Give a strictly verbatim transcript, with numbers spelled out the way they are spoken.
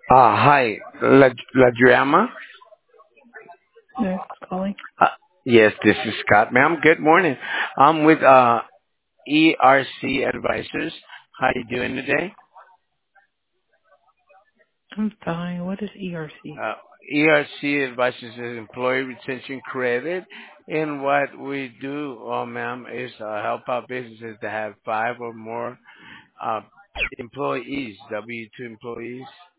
Uh, hi, La, Ladriama. Nurse calling. Uh, yes, this is Scott. Ma'am, good morning. I'm with uh, E R C Advisors. How you doing today? I'm fine. What is E R C? Uh, E R C Advisors is Employee Retention Credit. And what we do, uh, ma'am, is uh, help out businesses that have five or more uh, employees, W two employees.